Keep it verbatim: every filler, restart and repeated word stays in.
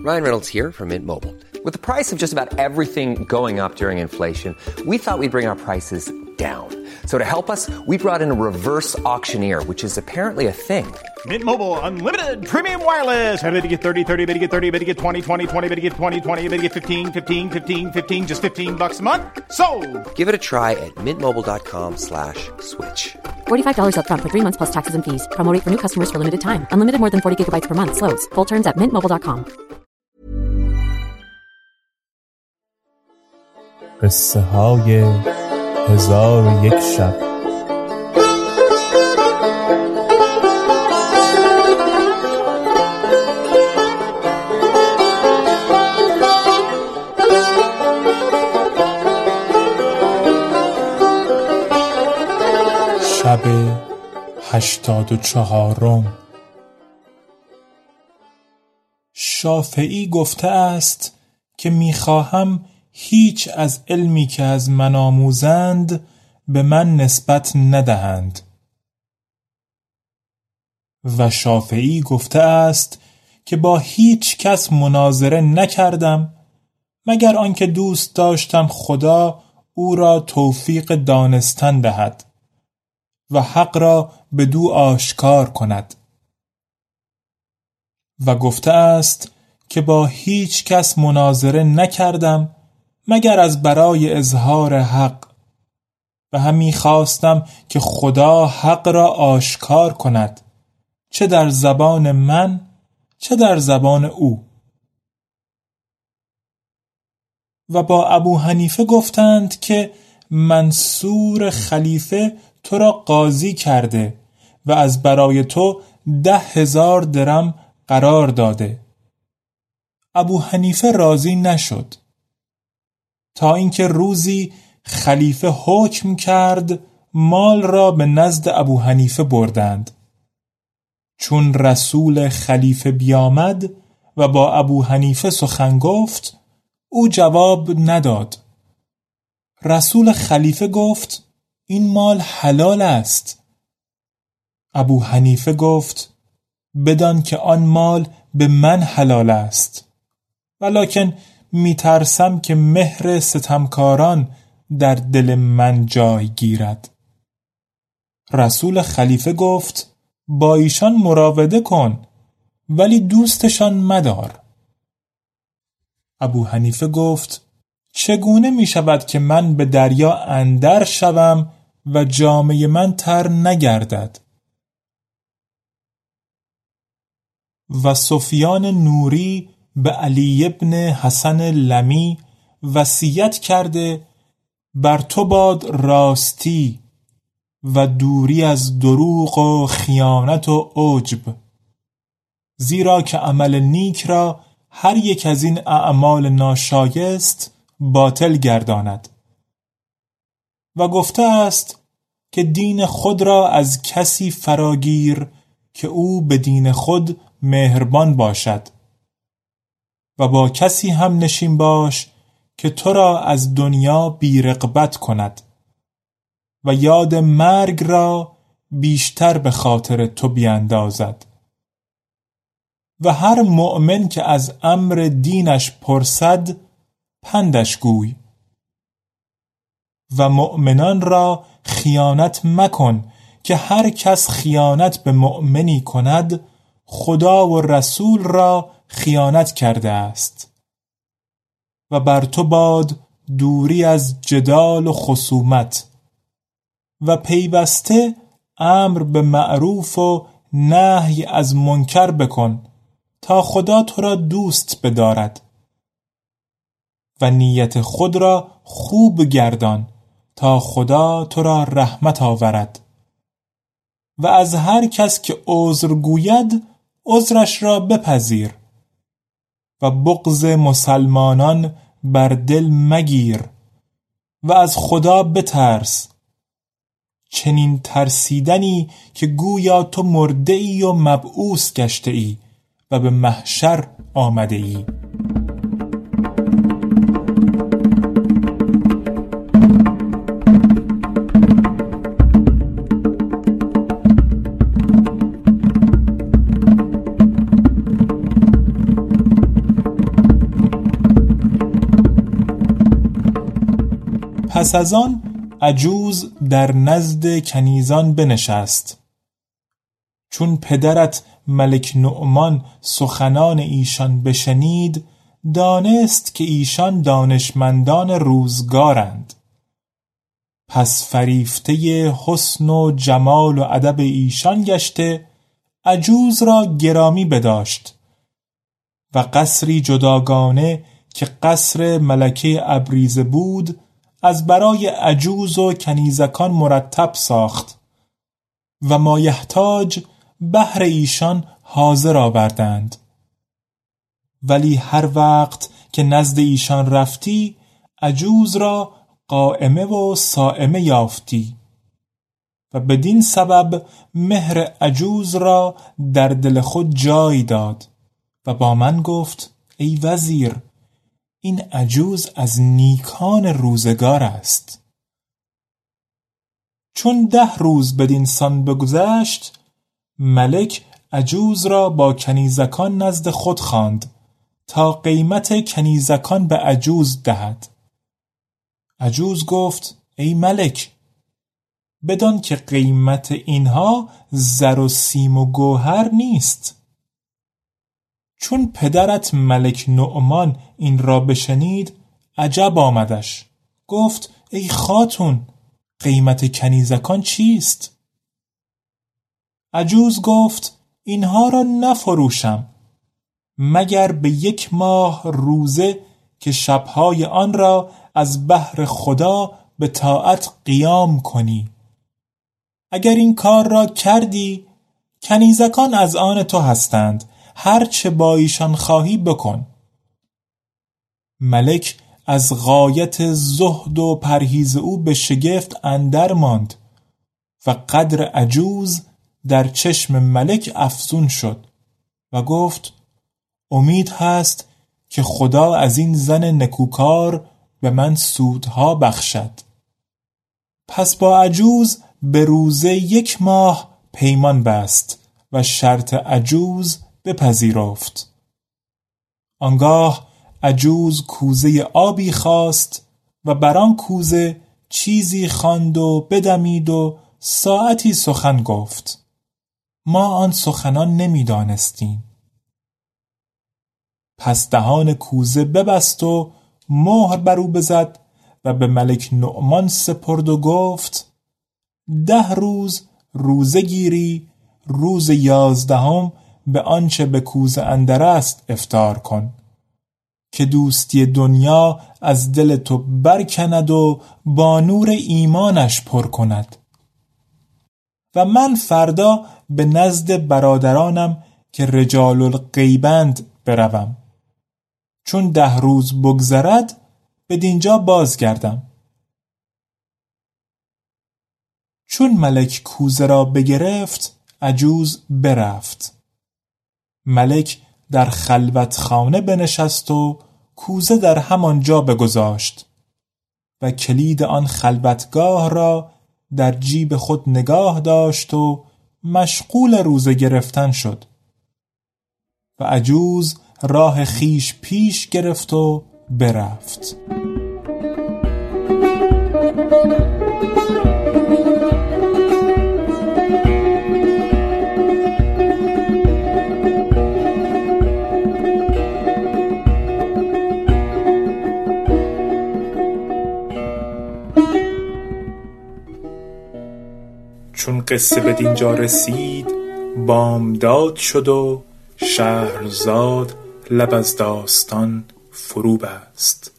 Ryan Reynolds here from Mint Mobile. With the price of just about everything going up during inflation, we thought we'd bring our prices down. So to help us, we brought in a reverse auctioneer, which is apparently a thing. Mint Mobile Unlimited Premium Wireless. How to get thirty, thirty, how to get thirty, how to get twenty, twenty, twenty, how to get twenty, twenty, how to get fifteen, fifteen, fifteen, fifteen, just fifteen bucks a month? Sold! Give it a try at mintmobile.com slash switch. forty-five dollars up front for three months plus taxes and fees. Promo rate for new customers for limited time. Unlimited more than forty gigabytes per month. Slows full terms at mint mobile dot com. قصه های هزار و یک شب. شب هشتاد و چهارم. شافعی گفته است که میخواهم هیچ از علمی که از من آموزند به من نسبت ندهند. و شافعی گفته است که با هیچ کس مناظره نکردم مگر آنکه دوست داشتم خدا او را توفیق دانستن دهد و حق را بدو آشکار کند. و گفته است که با هیچ کس مناظره نکردم مگر از برای اظهار حق و همی خواستم که خدا حق را آشکار کند، چه در زبان من چه در زبان او. و با ابو حنیفه گفتند که منصور خلیفه تو را قاضی کرده و از برای تو ده هزار درم قرار داده. ابو حنیفه راضی نشد تا اینکه روزی خلیفه حکم کرد مال را به نزد ابو حنیفه بردند. چون رسول خلیفه بیامد و با ابو حنیفه سخن گفت، او جواب نداد. رسول خلیفه گفت این مال حلال است. ابو حنیفه گفت بدان که آن مال به من حلال است، ولکن میترسم که مهر ستمکاران در دل من جای گیرد. رسول خلیفه گفت با ایشان مراوده کن ولی دوستشان مدار. ابو حنیفه گفت چگونه می شود که من به دریا اندر شوم و جامه من تر نگردد؟ و سفیان نوری به علی ابن حسن لمی وصیت کرده بر تو باد راستی و دوری از دروغ و خیانت و عجب، زیرا که عمل نیک را هر یک از این اعمال ناشایست باطل گرداند. و گفته است که دین خود را از کسی فراگیر که او به دین خود مهربان باشد و با کسی هم نشین باش که تو را از دنیا بی رغبت کند و یاد مرگ را بیشتر به خاطر تو بیاندازد. و هر مؤمن که از امر دینش پرسد پندش گوی و مؤمنان را خیانت مکن که هر کس خیانت به مؤمنی کند خدا و رسول را خیانت کرده است. و بر تو باد دوری از جدال و خصومت و پیوسته امر به معروف و نهی از منکر بکن تا خدا تو را دوست بدارد و نیت خود را خوب گردان تا خدا تو را رحمت آورد. و از هر کس که عذر گوید عذرش را بپذیر و بغض مسلمانان بر دل مگیر و از خدا بترس، چنین ترسیدنی که گویا تو مرده ای و مبعوث گشته ای و به محشر آمده ای. پس از آن عجوز در نزد کنیزان بنشست. چون پدرت ملک نعمان سخنان ایشان بشنید، دانست که ایشان دانشمندان روزگارند. پس فریفته حسن و جمال و ادب ایشان گشته، عجوز را گرامی بداشت و قصری جداگانه که قصر ملکه ابریزه بود از برای عجوز و کنیزکان مرتب ساخت و مایحتاج بهر ایشان حاضر آوردند. ولی هر وقت که نزد ایشان رفتی، عجوز را قائمه و صائمه یافتی و بدین سبب مهر عجوز را در دل خود جای داد و با من گفت: ای وزیر، این عجوز از نیکان روزگار است. چون ده روز بدین سان بگذشت، ملک عجوز را با کنیزکان نزد خود خواند تا قیمت کنیزکان به عجوز دهد. عجوز گفت: ای ملک، بدان که قیمت اینها زر و سیم و گوهر نیست. چون پدرت ملک نعمان این را بشنید، عجب آمدش. گفت: ای خاتون، قیمت کنیزکان چیست؟ عجوز گفت: اینها را نفروشم مگر به یک ماه روزه که شبهای آن را از بهر خدا به طاعت قیام کنی. اگر این کار را کردی، کنیزکان از آن تو هستند، هر چه با ایشان خواهی بکن. ملک از غایت زهد و پرهیز او به شگفت اندر ماند و قدر عجوز در چشم ملک افزون شد و گفت: امید هست که خدا از این زن نکوکار به من سودها بخشد. پس با عجوز به روزه یک ماه پیمان بست و شرط عجوز بپذیرفت. آنگاه عجوز کوزه آبی خواست و بر آن کوزه چیزی خواند و بدمید و ساعتی سخن گفت. ما آن سخنان نمی دانستیم. پس دهان کوزه ببست و مهر بر او بزد و به ملک نعمان سپرد و گفت: ده روز روزه گیری، روز یازدهم به آنچه به کوزه اندر است افطار کن که دوستی دنیا از دل تو برکند و با نور ایمانش پر کند. و من فردا به نزد برادرانم که رجال الغیبند بروم. چون ده روز بگذرد بدینجا بازگردم. چون ملک کوزه را بگرفت، عجوز برفت. ملک در خلوت خانه بنشست و کوزه در همان جا بگذاشت و کلید آن خلوتگاه را در جیب خود نگاه داشت و مشغول روزه گرفتن شد. و عجوز راه خیش پیش گرفت و برفت. چون قصه به دینجا رسید، بامداد شد و شهرزاد لب از داستان فرو بست.